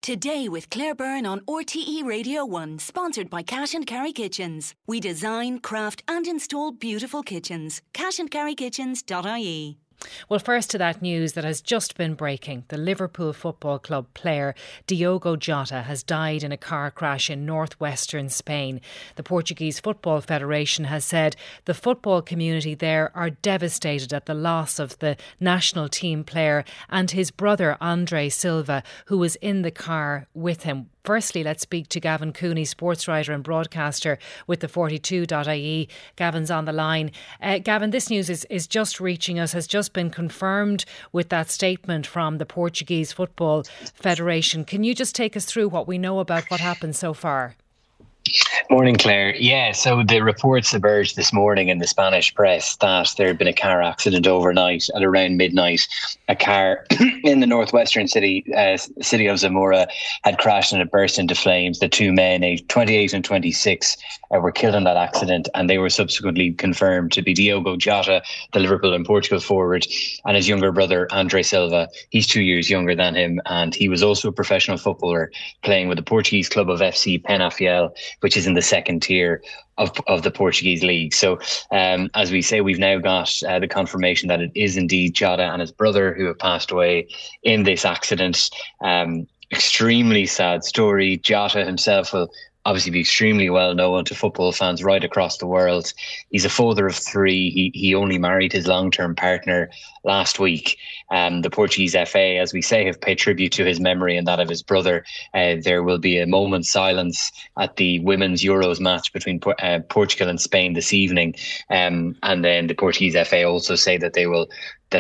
Today with Claire Byrne on RTE Radio 1, sponsored by Cash and Carry Kitchens. We design, craft and install beautiful kitchens. cashandcarrykitchens.ie. Well, first to that news that has just been breaking. The Liverpool Football Club player Diogo Jota has died in a car crash in northwestern Spain. The Portuguese Football Federation has said the football community there are devastated at the loss of the national team player and his brother Andre Silva, who was in the car with him. Firstly, let's speak to Gavin Cooney, sports writer and broadcaster with the 42.ie. Gavin's on the line. Gavin, this news is just reaching us, has just been confirmed with that statement from the Portuguese Football Federation. Can you just take us through what we know about what happened so far? Morning, Claire. Yeah, so the reports emerged this morning in the Spanish press that there had been a car accident overnight at around midnight. A car in the northwestern city of Zamora had crashed and it burst into flames. The two men, aged 28 and 26, were killed in that accident, and they were subsequently confirmed to be Diogo Jota, the Liverpool and Portugal forward, and his younger brother, Andre Silva. He's 2 years younger than him, and he was also a professional footballer playing with the Portuguese club of FC Penafiel, which is in the second tier of the Portuguese league. So as we say, we've now got the confirmation that it is indeed Jota and his brother who have passed away in this accident. Extremely sad story. Jota himself will obviously be extremely well known to football fans right across the world. He's a father of three. He only married his long-term partner last week. The Portuguese FA, as we say, have paid tribute to his memory and that of his brother. There will be a moment's silence at the Women's Euros match between Portugal and Spain this evening. And then the Portuguese FA also say that they will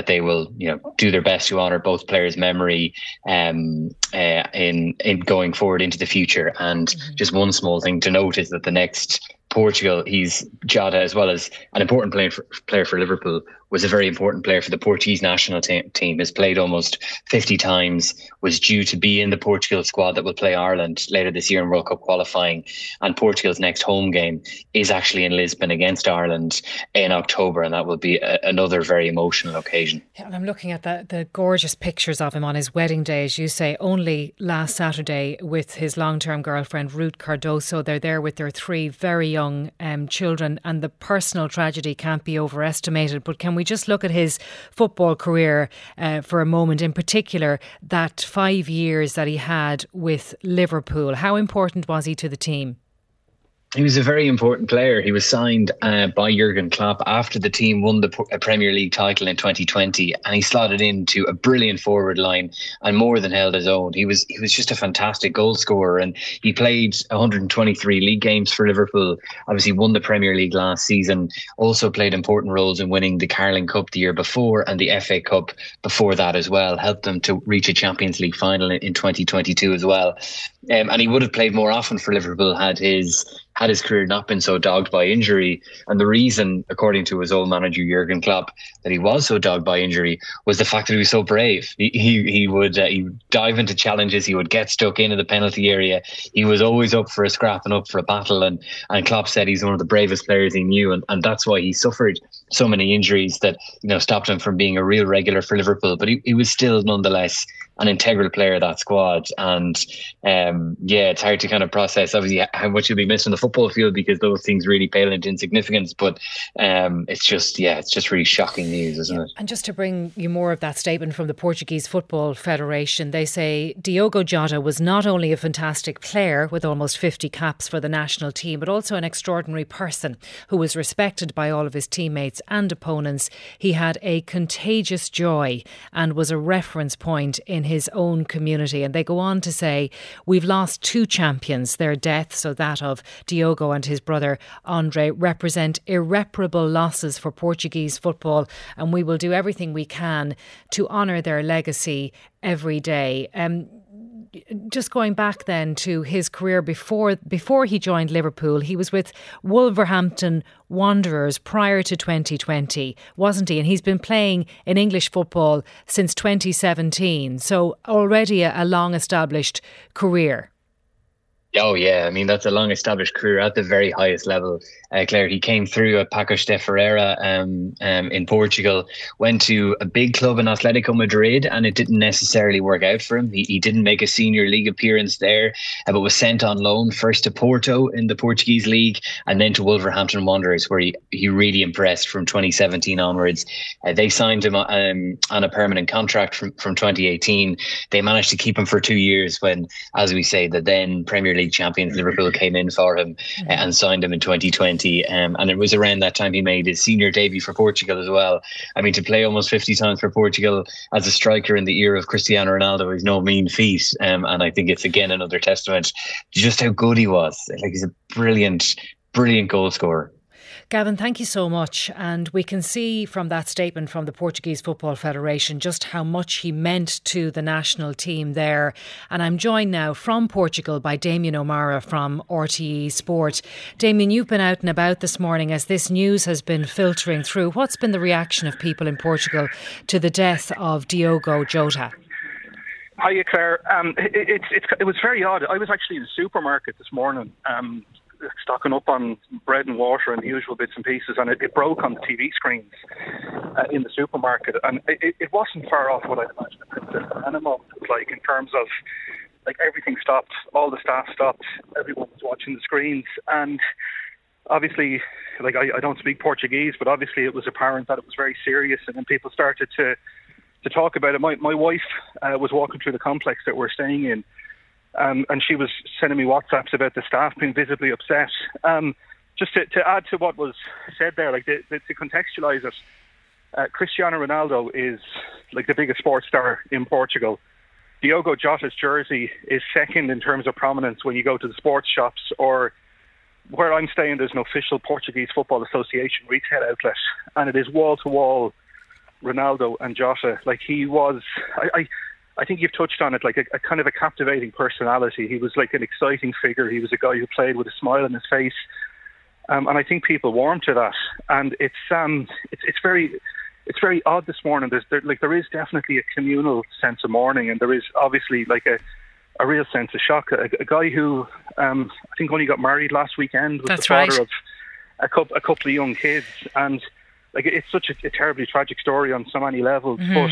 do their best to honour both players' memory in going forward into the future. And just one small thing to note is that the next Portugal, he's Jota, as well as an important player for Liverpool, was a very important player for the Portuguese national team, has played almost 50 times, was due to be in the Portugal squad that will play Ireland later this year in World Cup qualifying. And Portugal's next home game is actually in Lisbon against Ireland in October, and that will be another very emotional occasion. Yeah, and I'm looking at the gorgeous pictures of him on his wedding day, as you say, only last Saturday with his long-term girlfriend Ruth Cardoso. They're there with their three very young children, and the personal tragedy can't be overestimated. But can we just look at his football career for a moment, in particular that 5 years that he had with Liverpool? How important was he to the team? He was a very important player. He was signed by Jurgen Klopp after the team won the Premier League title in 2020, and he slotted into a brilliant forward line and more than held his own. He was just a fantastic goal scorer, and he played 123 league games for Liverpool. Obviously won the Premier League last season, also played important roles in winning the Carling Cup the year before and the FA Cup before that as well. Helped them to reach a Champions League final in 2022 as well. And he would have played more often for Liverpool had his career not been so dogged by injury. And the reason, according to his old manager Jurgen Klopp, that he was so dogged by injury was the fact that he was so brave. He would dive into challenges. He would get stuck into the penalty area. He was always up for a scrap and up for a battle. And Klopp said he's one of the bravest players he knew. And that's why he suffered so many injuries that stopped him from being a real regular for Liverpool. But he was still nonetheless an integral player of that squad. And it's hard to kind of process obviously how much he'll be missed on the football field, because those things really pale into insignificance. But it's just really shocking news, isn't it? And just to bring you more of that statement from the Portuguese Football Federation, they say Diogo Jota was not only a fantastic player with almost 50 caps for the national team, but also an extraordinary person who was respected by all of his teammates and opponents. He had a contagious joy and was a reference point in his own community. And they go on to say, we've lost two champions. Their death, so that of Diogo and his brother Andre, represent irreparable losses for Portuguese football, and we will do everything we can to honour their legacy every day. Just going back then to his career before he joined Liverpool, he was with Wolverhampton Wanderers prior to 2020, wasn't he? And he's been playing in English football since 2017, so already a long established career. Oh yeah, I mean that's a long-established career at the very highest level. Claire, he came through at Paços de Ferreira in Portugal, went to a big club in Atletico Madrid, and it didn't necessarily work out for him. He didn't make a senior league appearance there, but was sent on loan first to Porto in the Portuguese league, and then to Wolverhampton Wanderers, where he really impressed from 2017 onwards. They signed him on a permanent contract from 2018. They managed to keep him for 2 years when, as we say, the then Premier League champions Liverpool came in for him and signed him in 2020. And it was around that time he made his senior debut for Portugal as well. I mean, to play almost 50 times for Portugal as a striker in the era of Cristiano Ronaldo is no mean feat. And I think it's again another testament to just how good he was. Like, he's a brilliant goal scorer. Gavin, thank you so much. And we can see from that statement from the Portuguese Football Federation just how much he meant to the national team there. And I'm joined now from Portugal by Damien O'Meara from RTE Sport. Damien, you've been out and about this morning as this news has been filtering through. What's been the reaction of people in Portugal to the death of Diogo Jota? Hiya, Claire. It was very odd. I was actually in the supermarket this morning, stocking up on bread and water and the usual bits and pieces, and it broke on the TV screens in the supermarket, and it wasn't far off what I'd imagine a Princess Diana moment was like, in terms of like everything stopped, all the staff stopped, everyone was watching the screens, and obviously, like I don't speak Portuguese, but obviously it was apparent that it was very serious, and then people started to talk about it. My wife was walking through the complex that we're staying in, and she was sending me WhatsApps about the staff being visibly upset. Just to add to what was said there, like to contextualise it, Cristiano Ronaldo is like the biggest sports star in Portugal. Diogo Jota's jersey is second in terms of prominence when you go to the sports shops, or where I'm staying, there's an official Portuguese Football Association retail outlet, and it is wall to wall Ronaldo and Jota. Like, he was, I think you've touched on it, like a kind of a captivating personality. He was like an exciting figure. He was a guy who played with a smile on his face, and I think people warmed to that. And it's very odd this morning. There is definitely a communal sense of mourning, and there is obviously like a real sense of shock. A guy who I think only got married last weekend, was That's the father right. of a couple of young kids, and like it's such a terribly tragic story on so many levels. But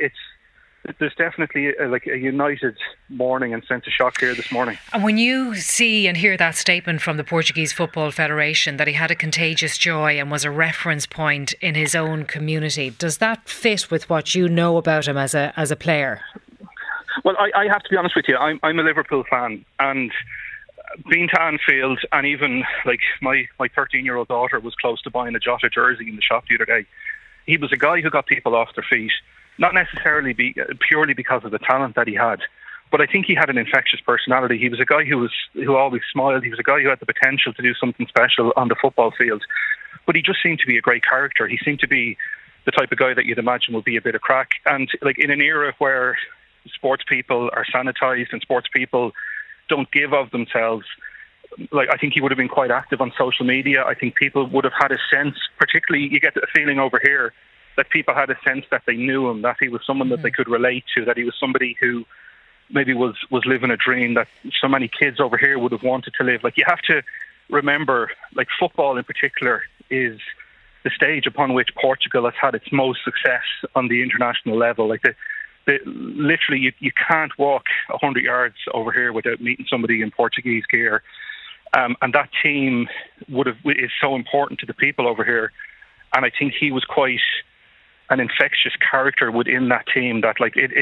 there's definitely a united mourning and sense of shock here this morning. And when you see and hear that statement from the Portuguese Football Federation that he had a contagious joy and was a reference point in his own community, does that fit with what you know about him as a player? Well, I have to be honest with you. I'm a Liverpool fan, and been to Anfield, and even like my 13-year-old daughter was close to buying a Jota jersey in the shop the other day. He was a guy who got people off their feet, not necessarily purely because of the talent that he had, but I think he had an infectious personality. He was a guy who always smiled. He was a guy who had the potential to do something special on the football field, but he just seemed to be a great character. He seemed to be the type of guy that you'd imagine would be a bit of crack. And like in an era where sports people are sanitized and sports people don't give of themselves, like I think he would have been quite active on social media. I think people would have had a sense, particularly you get a feeling over here, that people had a sense that they knew him, that he was someone that they could relate to, that he was somebody who maybe was living a dream that so many kids over here would have wanted to live. Like, you have to remember, like, football in particular is the stage upon which Portugal has had its most success on the international level. Like, literally you can't walk 100 yards over here without meeting somebody in Portuguese gear, and that team is so important to the people over here. And I think he was quite an infectious character within that team, that like it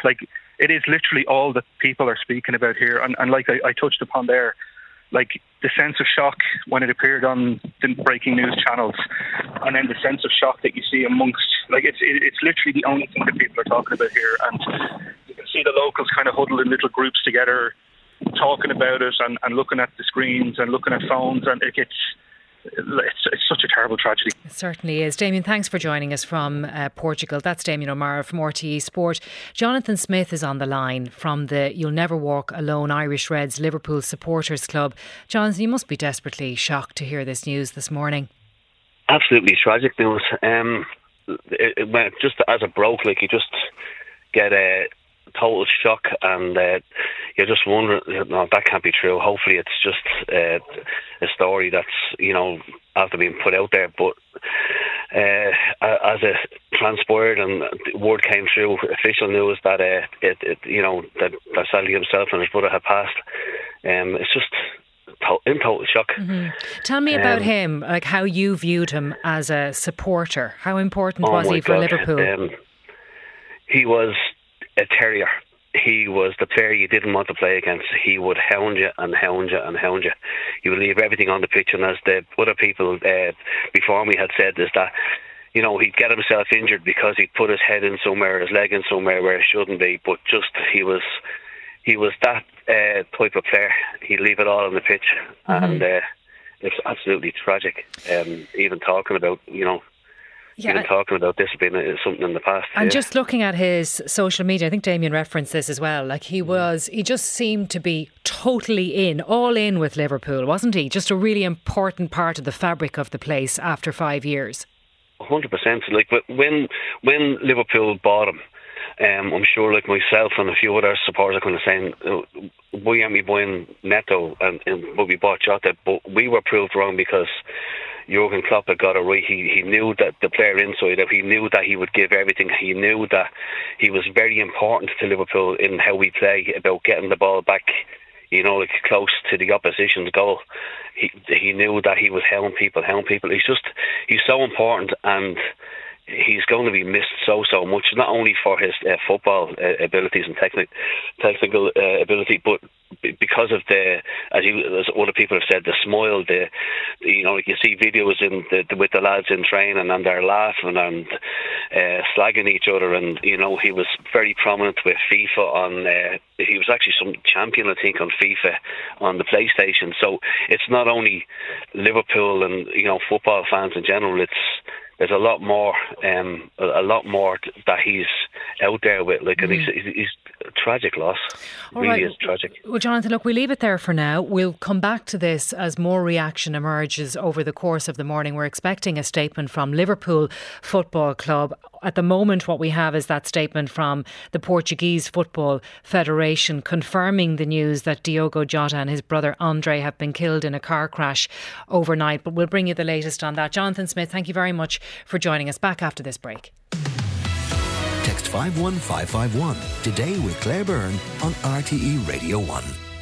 is literally all that people are speaking about here. And like I touched upon there, like the sense of shock when it appeared on the breaking news channels, and then the sense of shock that you see amongst, like it's literally the only thing that people are talking about here. And you can see the locals kind of huddled in little groups together, talking about it and looking at the screens and looking at phones, and it's such a terrible tragedy. It certainly is. Damien, thanks for joining us from Portugal. That's Damien O'Meara from RTE Sport. Jonathan Smith is on the line from the You'll Never Walk Alone Irish Reds Liverpool Supporters Club. Jonathan, you must be desperately shocked to hear this news this morning. Absolutely tragic news. It went just as it broke, like you just get total shock, and you're just wondering, no, that can't be true. Hopefully it's just a story that's, after being put out there. But as it transpired and the word came through, official news that that Sally himself and his brother had passed, it's just in total shock. Mm-hmm. Tell me about him, like how you viewed him as a supporter. How important was he for Liverpool? He was a terrier. He was the player you didn't want to play against. He would hound you and hound you and hound you. He would leave everything on the pitch, and as the other people before me had said, is that he'd get himself injured because he'd put his head in somewhere, his leg in somewhere where it shouldn't be. But just he was that type of player. He'd leave it all on the pitch, and it's absolutely tragic. Even talking about Even talking about this being something in the past. And just looking at his social media, I think Damien referenced this as well. Like he just seemed to be totally all in with Liverpool, wasn't he? Just a really important part of the fabric of the place after 5 years. 100%. Like when Liverpool bought him, I'm sure like myself and a few other supporters are going to say, why aren't we buying Neto but we bought Jota? But we were proved wrong because Jurgen Klopp had got it right. He knew that the player inside out, he knew that he would give everything. He knew that he was very important to Liverpool in how we play, about getting the ball back, like close to the opposition's goal. He knew that he was hounding people. He's so important, and he's going to be missed so much, not only for his football abilities and technical ability, but because of as other people have said, the smile. You see videos with the lads in training, and they're laughing and slagging each other, and he was very prominent with FIFA he was actually some champion, I think, on FIFA on the PlayStation. So it's not only Liverpool and football fans in general. There's a lot more that he's out there with, and he's a tragic loss. It really is tragic. Well, Jonathan, look, we'll leave it there for now. We'll come back to this as more reaction emerges over the course of the morning. We're expecting a statement from Liverpool Football Club. At the moment, what we have is that statement from the Portuguese Football Federation confirming the news that Diogo Jota and his brother Andre have been killed in a car crash overnight. But we'll bring you the latest on that. Jonathan Smith, thank you very much for joining us. Back after this break. Text 51551 today with Claire Byrne on RTE Radio 1.